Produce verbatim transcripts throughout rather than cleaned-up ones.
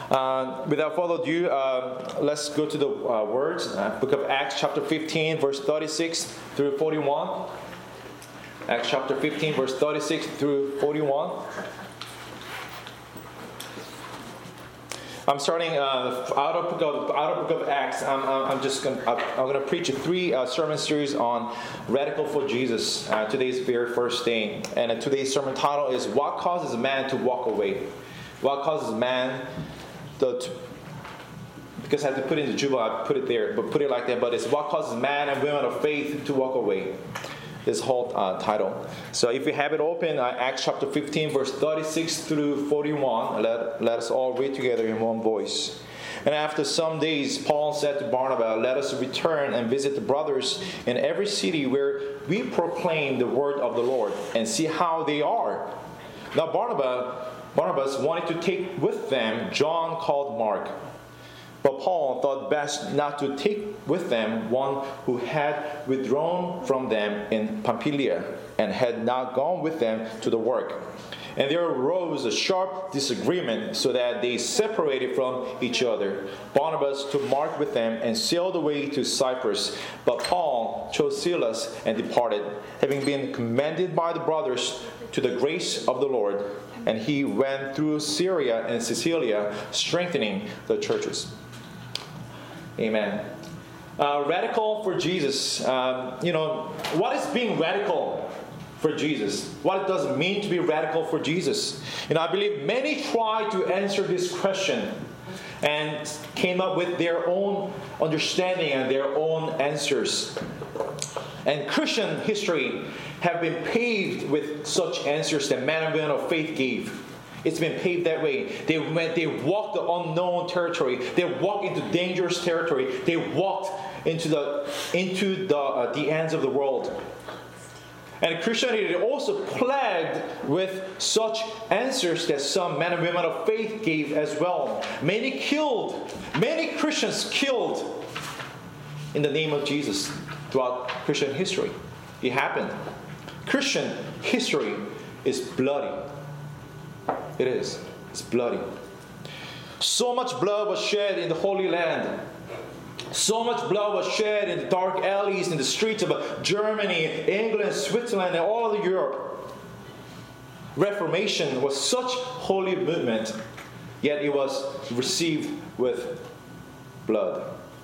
Uh, without further ado, uh, let's go to the uh, words. Uh, Book of Acts, chapter fifteen, verse thirty-six through forty-one. Acts chapter fifteen, verse thirty-six through forty-one. I'm starting uh, out of book of out of book of Acts. I'm, I'm just gonna, I'm going to preach a three uh, sermon series on radical for Jesus. Uh, today's very first day, and uh, today's sermon title is "What Causes Man to Walk Away." What causes man the to, because I had to put it in the Juba, I put it there, but put it like that. But it's what causes man and women of faith to walk away. This whole uh, title. So if you have it open, uh, Acts chapter fifteen, verse thirty-six through forty-one. Let, let us all read together in one voice. And after some days, Paul said to Barnabas, "Let us return and visit the brothers in every city where we proclaim the word of the Lord, and see how they are." Now Barnabas, Barnabas wanted to take with them John called Mark. But Paul thought best not to take with them one who had withdrawn from them in Pamphylia and had not gone with them to the work. And there arose a sharp disagreement, so that they separated from each other. Barnabas took Mark with them and sailed away to Cyprus. But Paul chose Silas and departed, having been commended by the brothers to the grace of the Lord. And he went through Syria and Cilicia, strengthening the churches. Amen. Uh, radical for Jesus. Um, you know, what is being radical for Jesus? What does it mean to be radical for Jesus? You know, I believe many try to answer this question and came up with their own understanding and their own answers. And Christian history have been paved with such answers that men and women of faith gave. It's been paved that way. They went, they walked the unknown territory. They walked into dangerous territory. They walked into the into the uh, the ends of the world. And Christianity is also plagued with such answers that some men and women of faith gave as well. Many killed, many Christians killed in the name of Jesus throughout Christian history. It happened. Christian history is bloody. It is. It's bloody. So much blood was shed in the Holy Land. So much blood was shed in the dark alleys, in the streets of Germany, England, Switzerland, and all of Europe. Reformation was such holy movement, yet it was received with blood.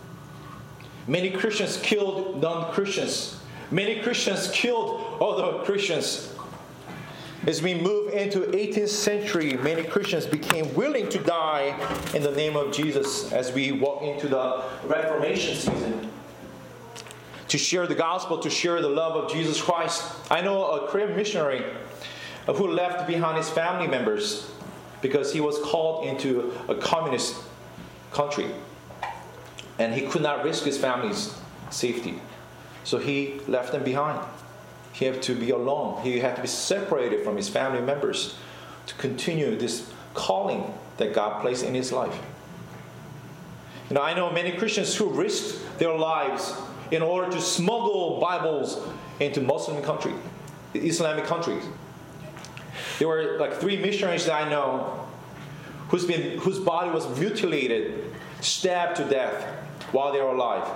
Many Christians killed non-Christians. Many Christians killed other Christians. As we move into eighteenth century, many Christians became willing to die in the name of Jesus as we walk into the Reformation season. To share the gospel, to share the love of Jesus Christ. I know a Korean missionary who left behind his family members because he was called into a communist country. And he could not risk his family's safety. So he left them behind. He had to be alone. He had to be separated from his family members to continue this calling that God placed in his life. You know, I know many Christians who risked their lives in order to smuggle Bibles into Muslim countries, Islamic countries. There were like three missionaries that I know who's been, whose body was mutilated, stabbed to death while they were alive.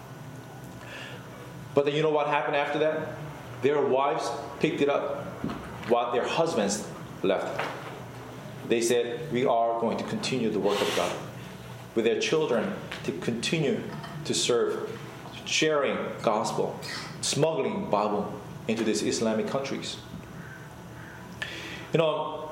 But then you know what happened after that? Their wives picked it up while their husbands left. They said, "We are going to continue the work of God." With their children to continue to serve, sharing gospel, smuggling Bible into these Islamic countries. You know,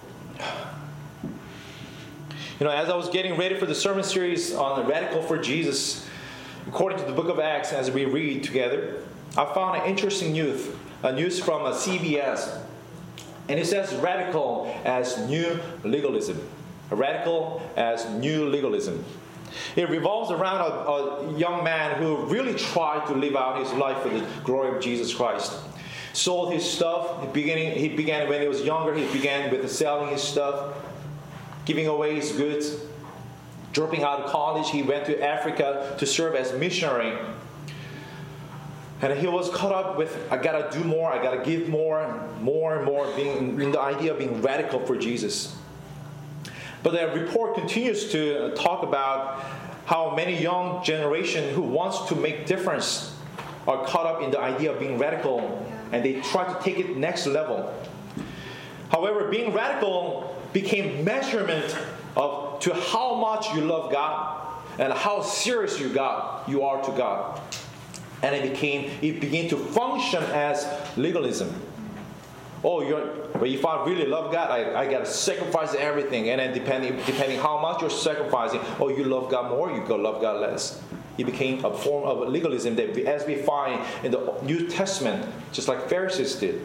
you know, as I was getting ready for the sermon series on the Radical for Jesus, according to the book of Acts, as we read together, I found an interesting news, a news from a C B S. And it says radical as new legalism. Radical as new legalism. It revolves around a, a young man who really tried to live out his life for the glory of Jesus Christ. Sold his stuff. He began, he began when he was younger, he began with selling his stuff, giving away his goods. Dropping out of college, he went to Africa to serve as missionary. And he was caught up with, I gotta do more, I gotta give more, more and more, being in the idea of being radical for Jesus. But the report continues to talk about how many young generation who wants to make difference are caught up in the idea of being radical, and they try to take it next level. However, being radical became measurement of to how much you love God and how serious you got you are to God. And it became it began to function as legalism. Oh, you're, but if I really love God, I, I got to sacrifice everything. And then depending depending how much you're sacrificing, oh, you love God more, you go love God less. It became a form of legalism that, we, as we find in the New Testament, just like Pharisees did.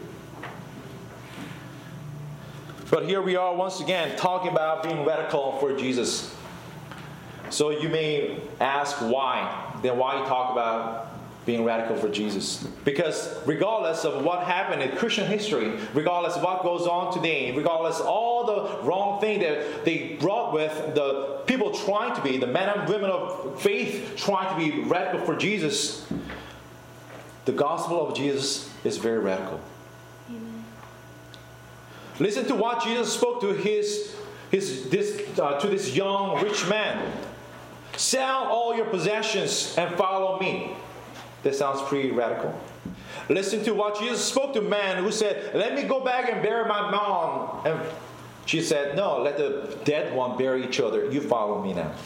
But here we are once again talking about being radical for Jesus. So you may ask why. Then why talk about being radical for Jesus? Because regardless of what happened in Christian history, regardless of what goes on today, regardless of all the wrong thing that they brought with the people trying to be, the men and women of faith trying to be radical for Jesus, the gospel of Jesus is very radical. Amen. Listen to what Jesus spoke to his, his this uh, to this young rich man. Sell all your possessions and follow me. That sounds pretty radical. Listen to what Jesus spoke to a man who said, let me go back and bury my mom. And she said, no, let the dead one bury each other. You follow me now.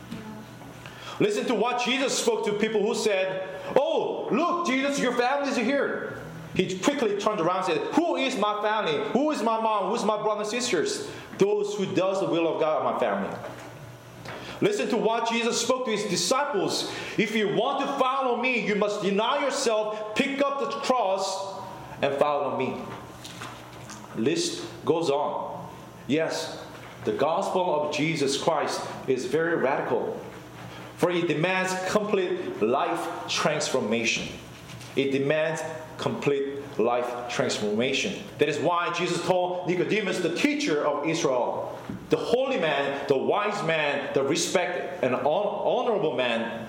Listen to what Jesus spoke to people who said, oh, look, Jesus, your family is here. He quickly turned around and said, who is my family? Who is my mom? Who is my brothers and sisters? Those who does the will of God are my family. Listen to what Jesus spoke to his disciples. If you want to follow me, you must deny yourself, pick up the cross, and follow me. List goes on. Yes, the gospel of Jesus Christ is very radical, for it demands complete life transformation. It demands complete life transformation. That is why Jesus told Nicodemus, the teacher of Israel, the holy man, the wise man, the respected and honorable man,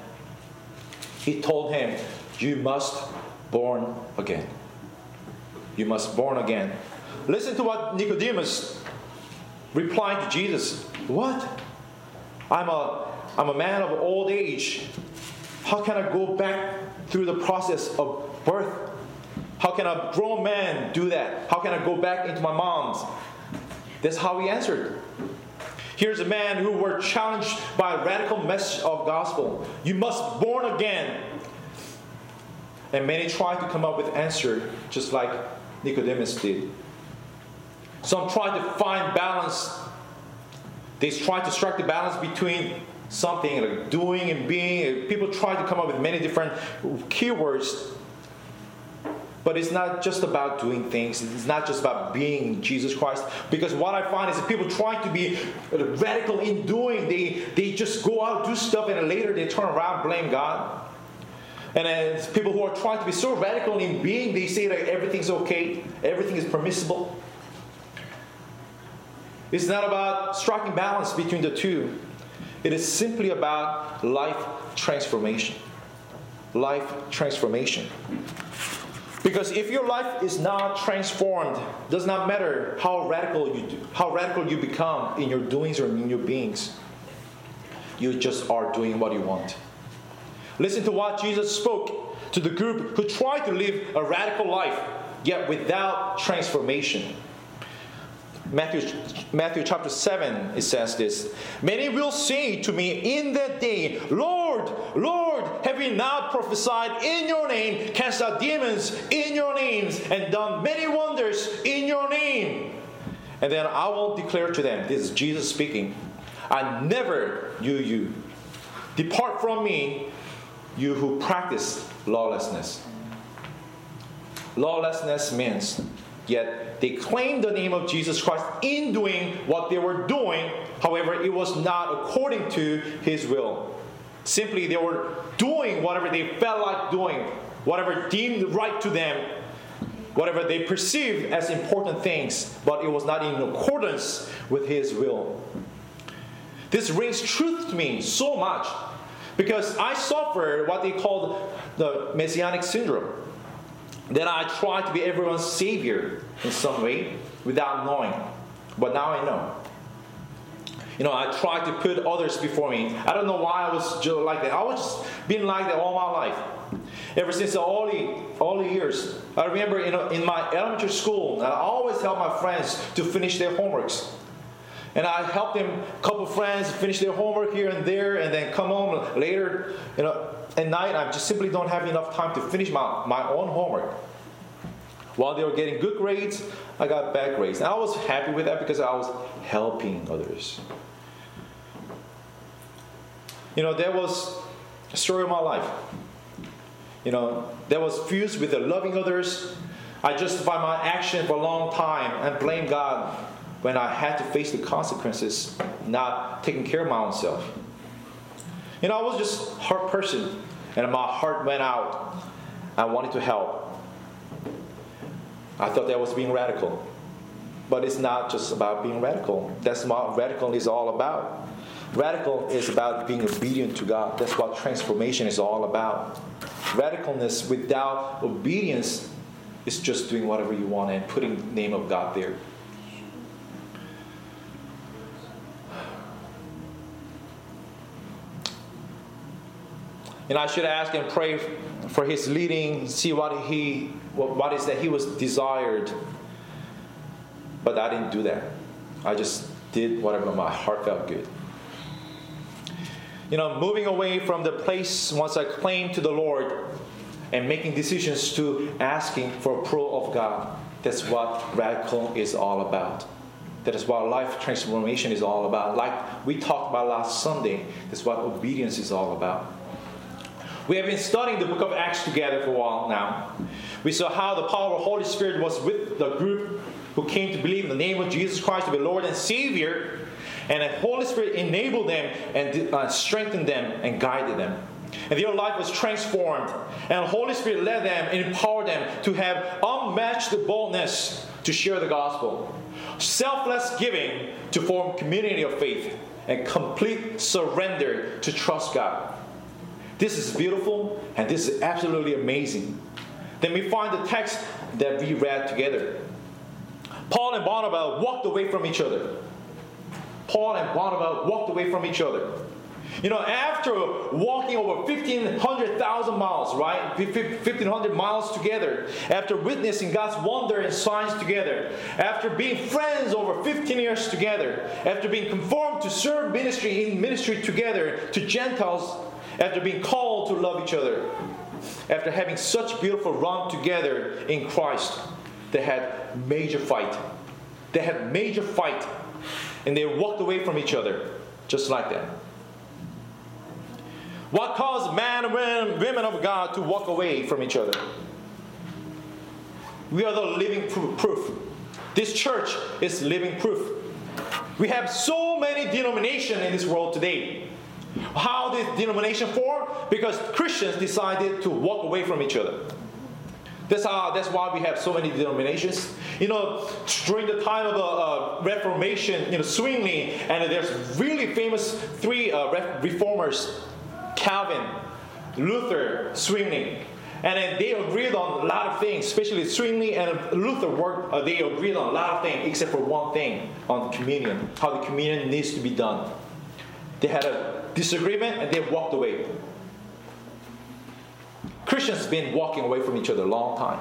he told him, you must born again. You must born again. Listen to what Nicodemus replied to Jesus. What? I'm a, I'm a man of old age. How can I go back through the process of birth? How can a grown man do that? How can I go back into my mom's? That's how he answered. Here's a man who were challenged by a radical message of gospel. You must be born again. And many tried to come up with an answer just like Nicodemus did. Some tried to find balance. They tried to strike the balance between something like doing and being. People tried to come up with many different keywords. But it's not just about doing things. It's not just about being Jesus Christ. Because what I find is that people trying to be radical in doing, they, they just go out, do stuff, and later they turn around and blame God. And then people who are trying to be so radical in being, they say that everything's okay, everything is permissible. It's not about striking balance between the two. It is simply about life transformation. Life transformation. Because if your life is not transformed, it does not matter how radical you do, how radical you become in your doings or in your beings. You just are doing what you want. Listen to what Jesus spoke to the group who tried to live a radical life, yet without transformation. Matthew, Matthew chapter seven, it says this. Many will say to me in that day, Lord, Lord, have we not prophesied in your name, cast out demons in your names, and done many wonders in your name? And then I will declare to them, this is Jesus speaking, I never knew you. Depart from me, you who practice lawlessness. Lawlessness means, yet they claimed the name of Jesus Christ in doing what they were doing. However, it was not according to His will. Simply, they were doing whatever they felt like doing, whatever deemed right to them, whatever they perceived as important things, but it was not in accordance with His will. This rings truth to me so much because I suffer what they call the Messianic syndrome. That I try to be everyone's savior in some way without knowing. But now I know. You know, I tried to put others before me. I don't know why I was just like that. I was just being like that all my life. Ever since the early, early years. I remember you know, in my elementary school, I always helped my friends to finish their homeworks. And I helped them, a couple of friends, finish their homework here and there, and then come home later, you know, at night. I just simply don't have enough time to finish my, my own homework. While they were getting good grades, I got bad grades. And I was happy with that because I was helping others. You know, that was a story of my life. You know, that was fused with the loving others. I justified my action for a long time and blamed God when I had to face the consequences, not taking care of my own self. You know, I was just a hard person, and my heart went out. I wanted to help. I thought that was being radical. But it's not just about being radical. That's what radical is all about. Radical is about being obedient to God. That's what transformation is all about. Radicalness without obedience is just doing whatever you want and putting the name of God there. And I should ask and pray for His leading, see what He, what is that He was desired. But I didn't do that. I just did whatever my heart felt good. You know, moving away from the place once I claimed to the Lord and making decisions to asking for approval of God. That's what radical is all about. That is what life transformation is all about. Like we talked about last Sunday, that's what obedience is all about. We have been studying the book of Acts together for a while now. We saw how the power of the Holy Spirit was with the group who came to believe in the name of Jesus Christ to be Lord and Savior. And the Holy Spirit enabled them and uh, strengthened them and guided them. And their life was transformed. And the Holy Spirit led them and empowered them to have unmatched boldness to share the gospel. Selfless giving to form community of faith. And complete surrender to trust God. This is beautiful and this is absolutely amazing. Then we find the text that we read together. Paul and Barnabas walked away from each other. Paul and Barnabas walked away from each other. You know, after walking over fifteen hundred thousand miles, right? fifteen hundred miles together. After witnessing God's wonder and signs together. After being friends over fifteen years together. After being conformed to serve ministry in ministry together to Gentiles. After being called to love each other. After having such beautiful run together in Christ. They had major fight. They had major fight. And they walked away from each other. Just like that. What caused men and women of God to walk away from each other? We are the living proof. This church is living proof. We have so many denominations in this world today. How did denomination form? Because Christians decided to walk away from each other. That's how. That's why we have so many denominations. You know, during the time of the uh, Reformation, you know, Zwingli, and there's really famous three uh, reformers: Calvin, Luther, Zwingli, and then they agreed on a lot of things. Especially Zwingli and Luther worked. Uh, they agreed on a lot of things, except for one thing: on communion, how the communion needs to be done. They had a disagreement, and they walked away. Christians have been walking away from each other a long time.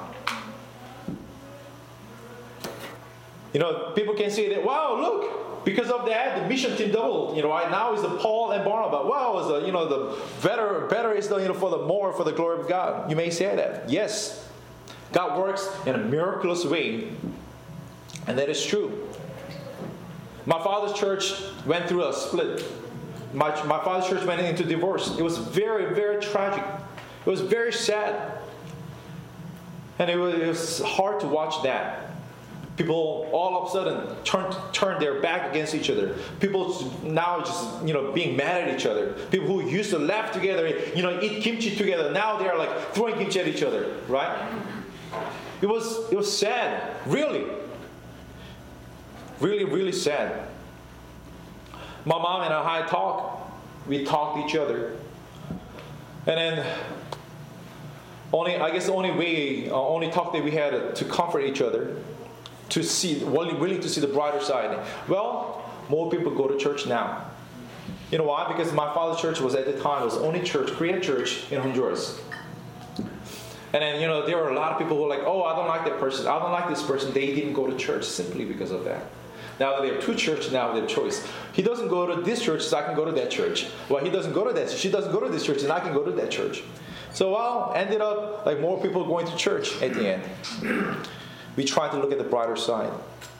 You know, people can say that, wow, look, because of that, the mission team doubled. You know, right now is the Paul and Barnabas. Wow, is the, you know, the better, better is the, you know, for the more for the glory of God. You may say that. Yes, God works in a miraculous way, and that is true. My father's church went through a split. My, my father's church went into divorce. It was very, very tragic. It was very sad. And it was, it was hard to watch that. People all of a sudden turned turned their back against each other. People now just, you know, being mad at each other. People who used to laugh together, you know, eat kimchi together, now they're like throwing kimchi at each other, right? It was it was sad, really. Really, really sad. My mom and I talk. We talked to each other. And then only I guess the only way, uh, only talk that we had to comfort each other, to see, willing to see the brighter side. Well, more people go to church now. You know why? Because my father's church was at the time was the only church, Korean church in Honduras. And then, you know, there were a lot of people who were like, oh, I don't like that person. I don't like this person. They didn't go to church simply because of that. Now that they have two churches, now they have choice. He doesn't go to this church, so I can go to that church. Well, he doesn't go to that. She doesn't go to this church, and I can go to that church. So, well, ended up like more people going to church at the end. We try to look at the brighter side.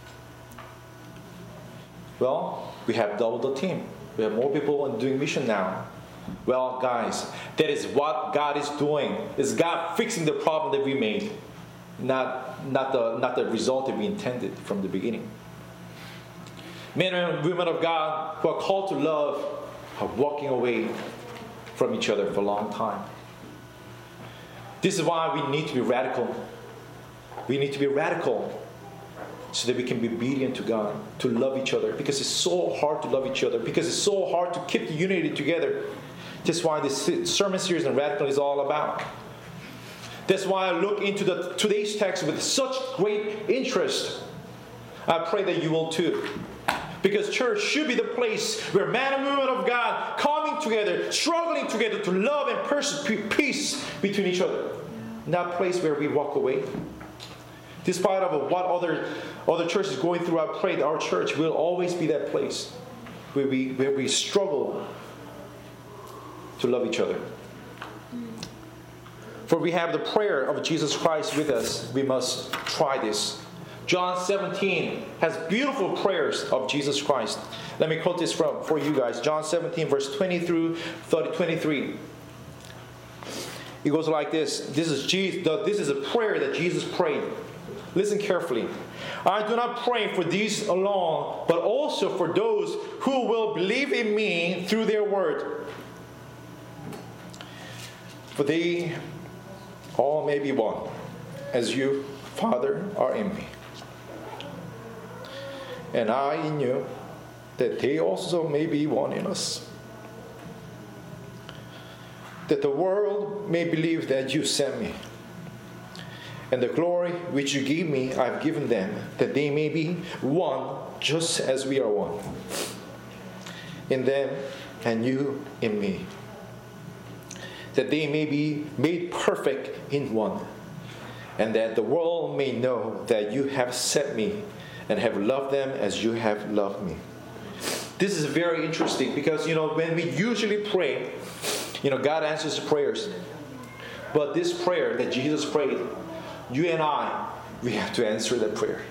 Well, we have doubled the team. We have more people doing mission now. Well, guys, that is what God is doing. It's God fixing the problem that we made, not, not, the, not the result that we intended from the beginning. Men and women of God who are called to love are walking away from each other for a long time. This is why we need to be radical. We need to be radical so that we can be obedient to God, to love each other. Because it's so hard to love each other. Because it's so hard to keep the unity together. That's why this sermon series on radical is all about. That's why I look into the today's text with such great interest. I pray that you will too. Because church should be the place where men and women of God coming together, struggling together to love and pursue peace between each other. Not a place where we walk away. Despite of what other, other churches going through, I pray that our church will always be that place where we, where we struggle to love each other. For we have the prayer of Jesus Christ with us. We must try this. John seventeen has beautiful prayers of Jesus Christ. Let me quote this from for you guys. John seventeen, verse twenty through twenty-three. It goes like this. This is Jesus. This is a prayer that Jesus prayed. Listen carefully. I do not pray for these alone, but also for those who will believe in me through their word. For they all may be one, as you, Father, are in me, and I in you, that they also may be one in us, that the world may believe that you sent me. And the glory which you gave me, I have given them, that they may be one, just as we are one. In them, and you in me. That they may be made perfect in one. And that the world may know that you have sent me, and have loved them as you have loved me. This is very interesting, because, you know, when we usually pray, you know, God answers prayers. But this prayer that Jesus prayed, you and I, we have to answer that prayer.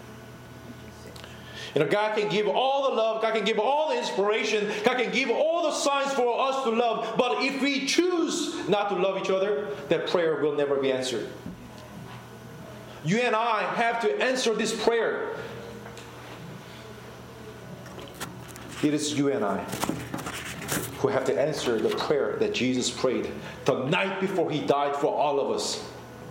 You know, God can give all the love, God can give all the inspiration, God can give all the signs for us to love. But if we choose not to love each other, that prayer will never be answered. You and I have to answer this prayer. It is you and I who have to answer the prayer that Jesus prayed the night before He died for all of us.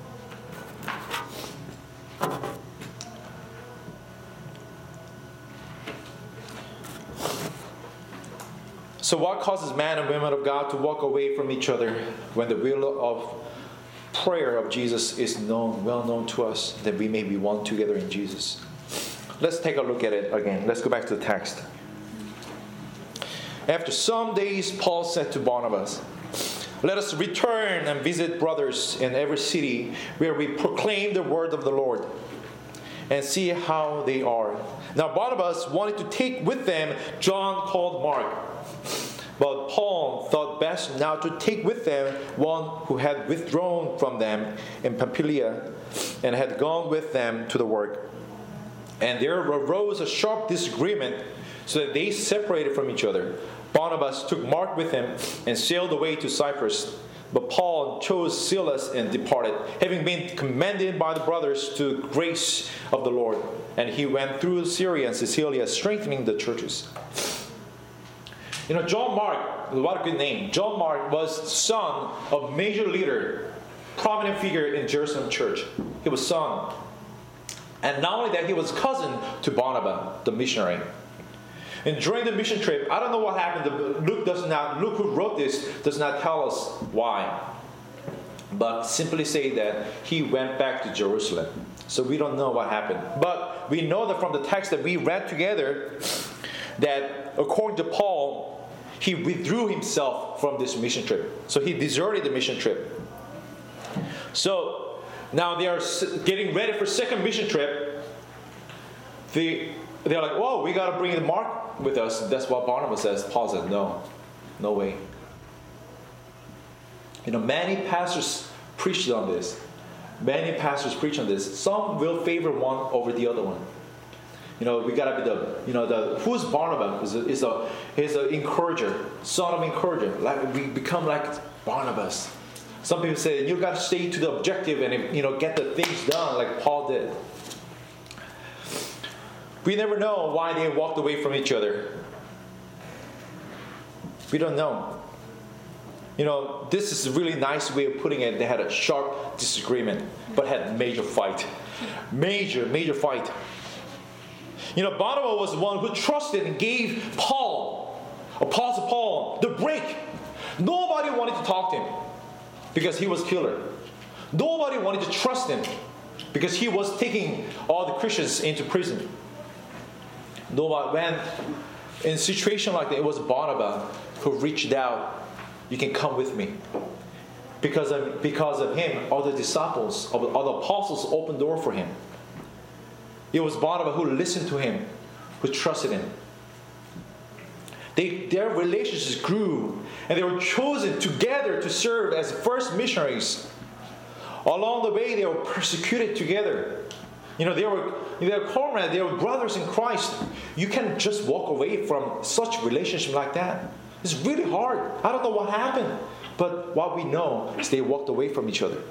So what causes men and women of God to walk away from each other when the will of prayer of Jesus is known, well known to us, that we may be one together in Jesus? Let's take a look at it again. Let's go back to the text. After some days, Paul said to Barnabas, "Let us return and visit brothers in every city where we proclaim the word of the Lord, and see how they are." Now Barnabas wanted to take with them John called Mark. But Paul thought best now to take with them one who had withdrawn from them in Pamphylia and had gone with them to the work. And there arose a sharp disagreement, so that they separated from each other. Barnabas took Mark with him and sailed away to Cyprus. But Paul chose Silas and departed, having been commended by the brothers to the grace of the Lord. And he went through Syria and Cilicia, strengthening the churches. You know, John Mark, what a good name. John Mark was son of major leader, prominent figure in Jerusalem church. He was son. And not only that, he was cousin to Barnabas, the missionary. And during the mission trip, I don't know what happened. Luke does not, Luke who wrote this does not tell us why. But simply say that he went back to Jerusalem. So we don't know what happened. But we know that from the text that we read together, that according to Paul, he withdrew himself from this mission trip. So he deserted the mission trip. So now they are getting ready for second mission trip. They, they're like, whoa, we got to bring Mark with us. That's what Barnabas says. Paul says, no, no way. You know, many pastors preached on this. Many pastors preach on this. Some will favor one over the other one. You know, we gotta be the, you know, the, who's Barnabas? Is a, is a, is an encourager, son of encourager. Like, we become like Barnabas. Some people say, you gotta stay to the objective and, you know, get the things done like Paul did. We never know why they walked away from each other. We don't know. You know, this is a really nice way of putting it. They had a sharp disagreement, but had major fight. Major, major fight. You know, Barnabas was the one who trusted and gave Paul, Apostle Paul, the break. Nobody wanted to talk to him because he was killer. Nobody wanted to trust him because he was taking all the Christians into prison. Nobody, when in a situation like that, it was Barnabas who reached out. You can come with me. Because of, because of him, all the disciples, all the apostles opened the door for him. It was Barnabas who listened to him, who trusted him. They, their relationships grew, and they were chosen together to serve as first missionaries. Along the way, they were persecuted together. You know, they were, they were comrades, they were brothers in Christ. You can't just walk away from such relationship like that. It's really hard. I don't know what happened. But what we know is they walked away from each other.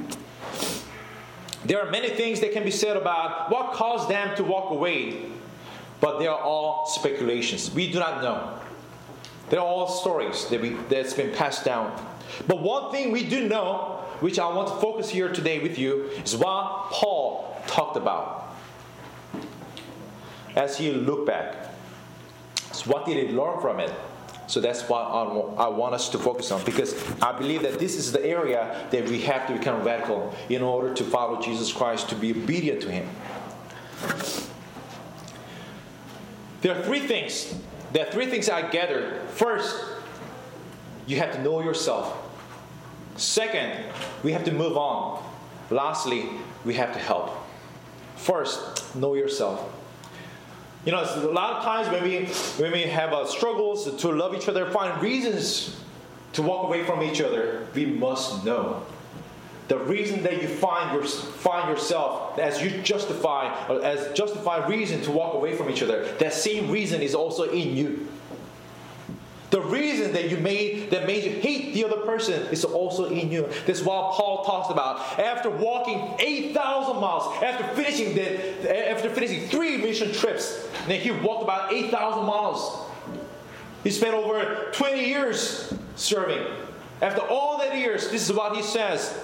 There are many things that can be said about what caused them to walk away. But they are all speculations. We do not know. They're all stories that we, that's been passed down. But one thing we do know, which I want to focus here today with you, is what Paul talked about. As he looked back. So what did he learn from it? So that's what I want us to focus on, because I believe that this is the area that we have to become radical in order to follow Jesus Christ, to be obedient to Him. There are three things. There are three things I gathered. First, you have to know yourself. Second, we have to move on. Lastly, we have to help. First, know yourself. You know, a lot of times when we when we have uh, struggles to love each other, find reasons to walk away from each other, we must know. The reason that you find your, find yourself as you justify or as justified reason to walk away from each other, that same reason is also in you. The reason that you made that made you hate the other person is also in you. This is what Paul talks about. After walking eight thousand miles, after finishing the, after finishing three mission trips, then he walked about eight thousand miles. He spent over twenty years serving. After all that years, this is what he says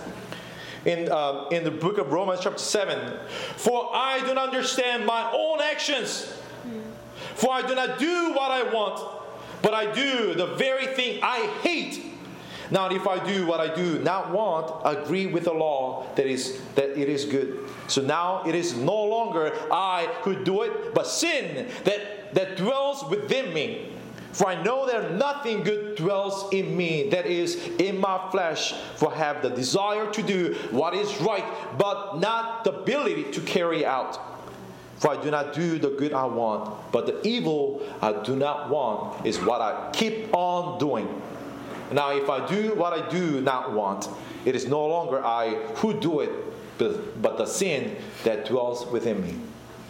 in uh, in the book of Romans chapter seven. For I do not understand my own actions. For I do not do what I want, but I do the very thing I hate. Now, if I do what I do not want, I agree with the law that is that it is good. So now it is no longer I who do it, but sin that, that dwells within me. For I know that nothing good dwells in me, that is, in my flesh. For I have the desire to do what is right, but not the ability to carry out. For I do not do the good I want, but the evil I do not want is what I keep on doing. Now, if I do what I do not want, it is no longer I who do it, but, but the sin that dwells within me.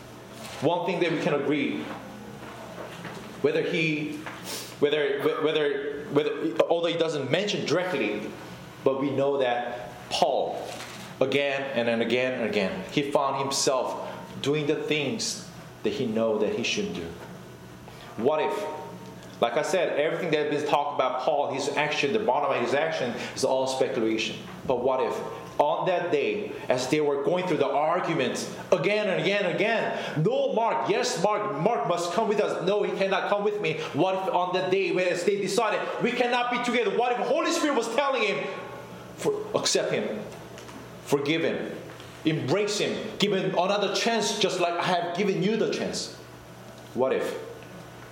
One thing that we can agree, whether he, whether whether whether, although he doesn't mention directly, but we know that Paul, again and then again and again, he found himself doing the things that he know that he should do. What if, like I said, everything that has been talked about Paul, his action, the bottom of his action is all speculation. But what if, on that day, as they were going through the arguments again and again and again, no, Mark, yes, Mark, Mark must come with us. No, he cannot come with me. What if on that day, when they decided we cannot be together, what if the Holy Spirit was telling him, for, accept him, forgive him, embrace him, give him another chance just like I have given you the chance? What if?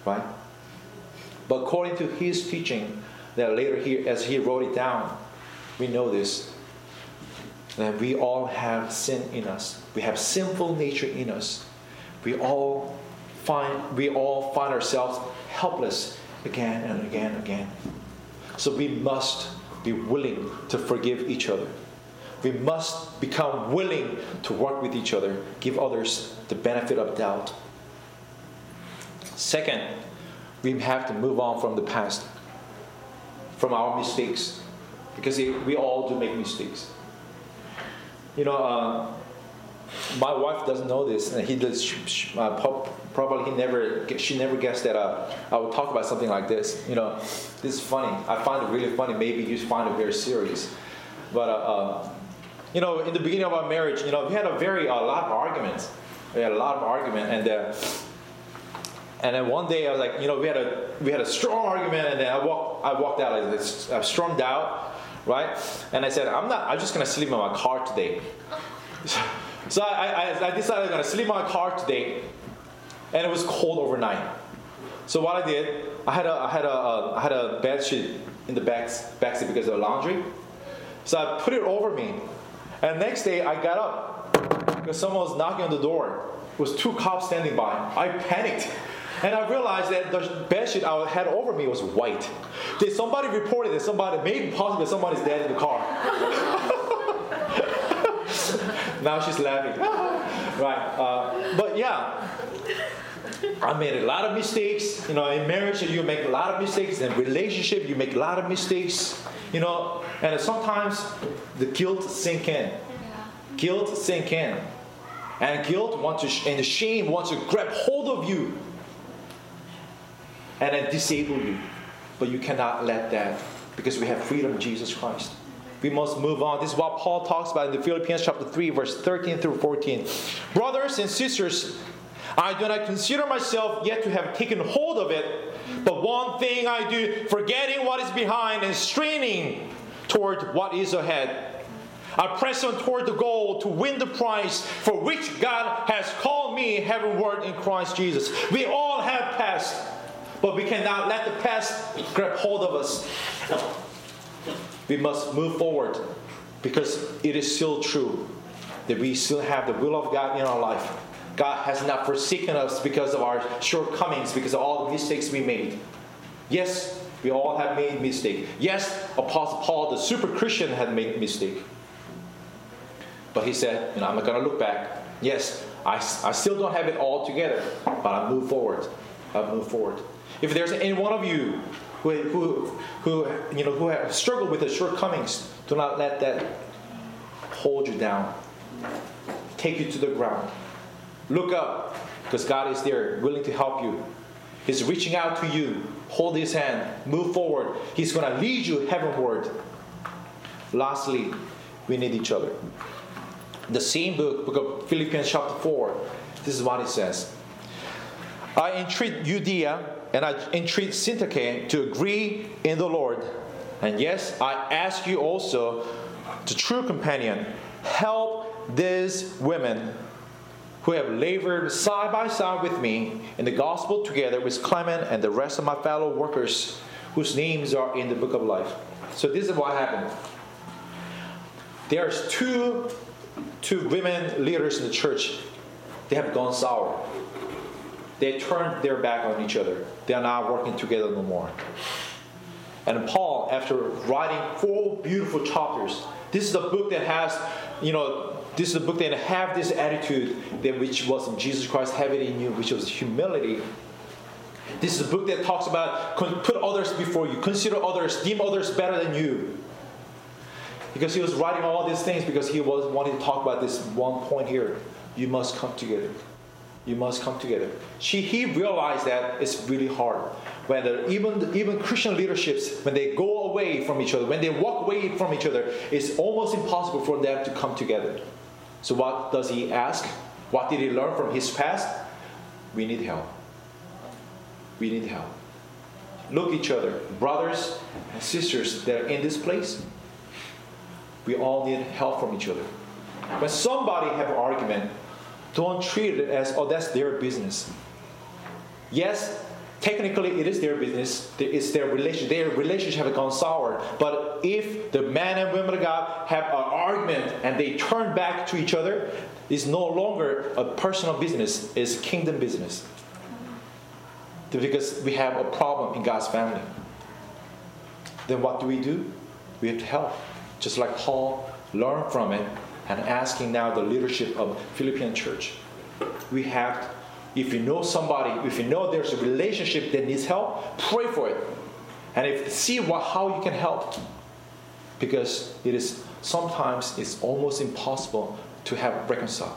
right? But according to his teaching, that later he, as he wrote it down, we know this, that we all have sin in us. We have sinful nature in us. We all find we all find ourselves helpless again and again and again. So we must be willing to forgive each other. We must become willing to work with each other, give others the benefit of doubt. Second, we have to move on from the past, from our mistakes, because we all do make mistakes. You know, uh, my wife doesn't know this, and he does. Uh, probably he never, she never guessed that uh, I would talk about something like this. You know, this is funny. I find it really funny. Maybe you find it very serious, but uh, uh, you know, in the beginning of our marriage, you know, we had a very a lot of arguments. We had a lot of argument, and uh, and then one day I was like, you know, we had a we had a strong argument, and then I walked I walked out like this. I stormed out, right? And I said, I'm not. I'm just gonna sleep in my car today. So I, I, I decided I'm going to sleep in my car today, and it was cold overnight. So what I did, I had a I had a uh, I had a bed sheet in the back backseat because of the laundry. So I put it over me, and next day I got up because someone was knocking on the door. It was two cops standing by. I panicked, and I realized that the bed sheet I had over me was white. Did somebody reported that somebody, maybe possibly somebody's dead in the car? Now she's laughing. Right. Uh, but yeah, I made a lot of mistakes. You know, in marriage you make a lot of mistakes. In relationship you make a lot of mistakes. You know, and sometimes the guilt sink in. Guilt sink in. And guilt wants to, and the shame wants to grab hold of you and then disable you. But you cannot let that, because we have freedom in Jesus Christ. We must move on. This is what Paul talks about in the Philippians chapter three, verse thirteen through fourteen. Brothers and sisters, I do not consider myself yet to have taken hold of it, but one thing I do, forgetting what is behind and straining toward what is ahead. I press on toward the goal to win the prize for which God has called me heavenward in Christ Jesus. We all have past, but we cannot let the past grab hold of us. We must move forward, because it is still true that we still have the will of God in our life. God has not forsaken us because of our shortcomings, because of all the mistakes we made. Yes, we all have made mistakes. Yes, Apostle Paul, the super Christian, had made a mistake. But he said, you know, I'm not going to look back. Yes, I, I still don't have it all together, but I move forward. I move forward. If there's any one of you who, who, who, you know, who have struggled with the shortcomings, do not let that hold you down. Take you to the ground. Look up, because God is there, willing to help you. He's reaching out to you. Hold His hand. Move forward. He's going to lead you heavenward. Lastly, we need each other. The same book, book of Philippians chapter four, this is what it says. I entreat Judea and I entreat Syntyche to agree in the Lord. And yes, I ask you also, the true companion, help these women who have labored side by side with me in the gospel, together with Clement and the rest of my fellow workers whose names are in the book of life. So this is what happened. There's two, two women leaders in the church. They have gone sour. They turned their back on each other. They are not working together no more. And Paul, after writing four beautiful chapters, this is a book that has, you know, this is a book that have this attitude that which was in Jesus Christ, have it in you, which was humility. This is a book that talks about put others before you, consider others, deem others better than you. Because he was writing all these things because he was wanting to talk about this one point here. You must come together. You must come together. She, he realized that it's really hard. When the, even, even Christian leaderships, when they go away from each other, when they walk away from each other, it's almost impossible for them to come together. So what does he ask? What did he learn from his past? We need help. We need help. Look at each other, brothers and sisters that are in this place. We all need help from each other. When somebody have an argument, don't treat it as, oh, that's their business. Yes, technically it is their business, it's their relationship, their relationship has gone sour. But if the man and women of God have an argument and they turn back to each other, it's no longer a personal business, it's kingdom business. Because we have a problem in God's family. Then what do we do? We have to help. Just like Paul learned from it and asking now the leadership of Philippian church. We have to, if you know somebody, if you know there's a relationship that needs help, pray for it. And if see what, how you can help. Because it is sometimes it's almost impossible to have reconcile.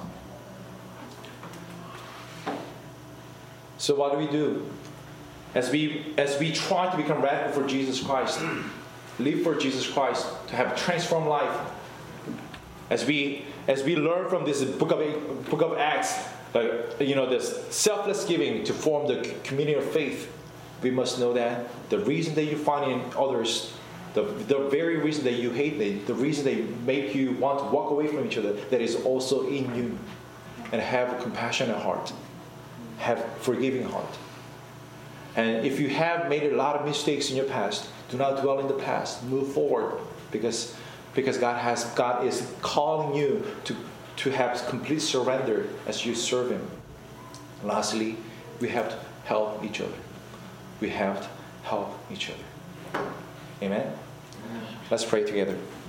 So what do we do? As we as we try to become radical for Jesus Christ, live for Jesus Christ, to have a transformed life. As we as we learn from this book of book of Acts, like, you know, this selfless giving to form the community of faith, we must know that the reason that you find in others, the the very reason that you hate them, the reason they make you want to walk away from each other, that is also in you, and have a compassionate heart, have forgiving heart. And if you have made a lot of mistakes in your past, do not dwell in the past. Move forward, because because God has God is calling you to to have complete surrender as you serve Him. Lastly, we have to help each other. We have to help each other. Amen. Let's pray together.